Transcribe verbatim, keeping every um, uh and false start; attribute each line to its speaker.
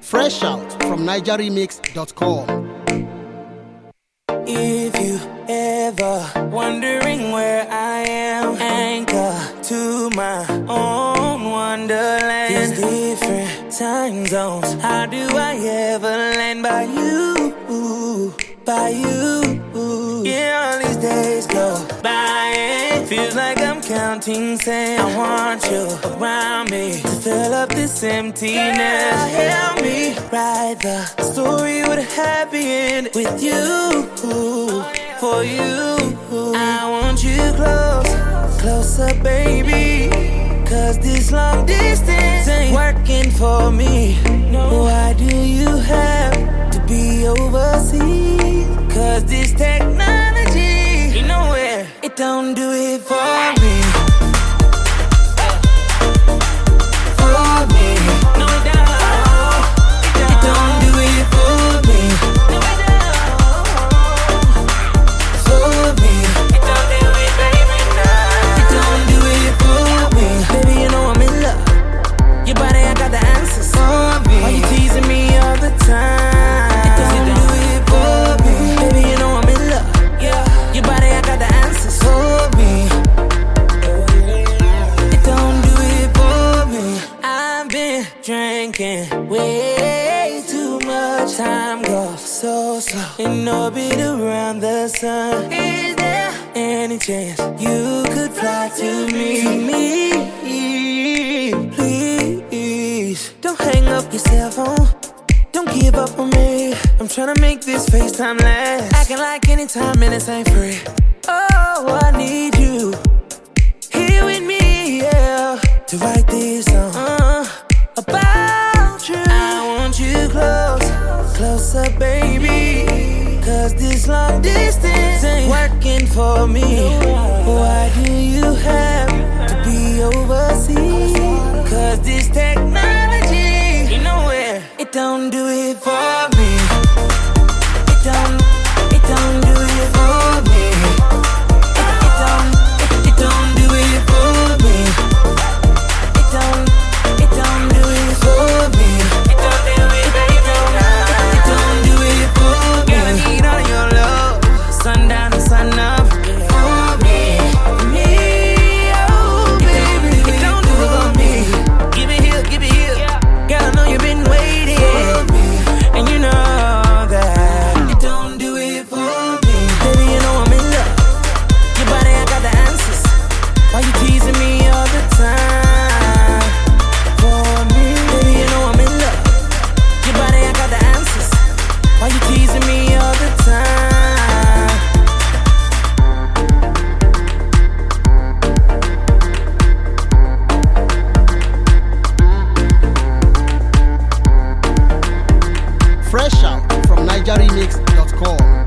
Speaker 1: Fresh out from niger remix dot com.
Speaker 2: If you ever wondering where I am, anchor to my own wonderland. These different time zones, how do I ever land by you, by you? Yeah, all these days go by and feels like I'm counting sand. I want you around me to fill up this emptiness. Yeah, help me write the story with a happy end with you, for you. I want you close, closer, baby, cause this long distance ain't working for me. Why do you have to be overseas? Cause this technology, you know where it don't do it for me. For me. No, it don't. It don't do it for me. No, it don't. For me. It don't do it, baby, no. It don't do it for me. Baby, you know I'm in love. Your body, I got the answers for me. Why you teasing me all the time? It don't do it for me. Baby, you know I'm in love. Yeah. Your body, I got the answers for me. It don't do it for me. I've been drinking way too much. Time goes so slow in orbit around the sun. Is there any chance you could fly to me? To me, please. Don't hang up your cell phone. Don't give up on me. I'm tryna make this FaceTime last. Acting like anytime minutes ain't free. Oh, I need you here with me, yeah, to write this song uh, about you. I want you close, closer, baby, cause this long distance ain't working for me. Why do you have to be overseas? Cause this technology, you know where it don't do it for me. It don't, it don't do it for me. It, it don't, it, it don't do it for me. It don't, it don't do it for me. It don't do it, baby. It don't do it for me. Girl, I need all your love, sundown to sun up for me, me, oh baby. It don't do it for me. Give it here, give it here. Girl, I know you've been waiting for me, and you know that it don't do it for me. Baby, you know I'm in love. Your body, I got the answers. Why you teasing me all the time? For me, baby, you know I'm in love. Your body, I got the answers. Why you teasing me all the time?
Speaker 1: Fresh out from niger remix dot com.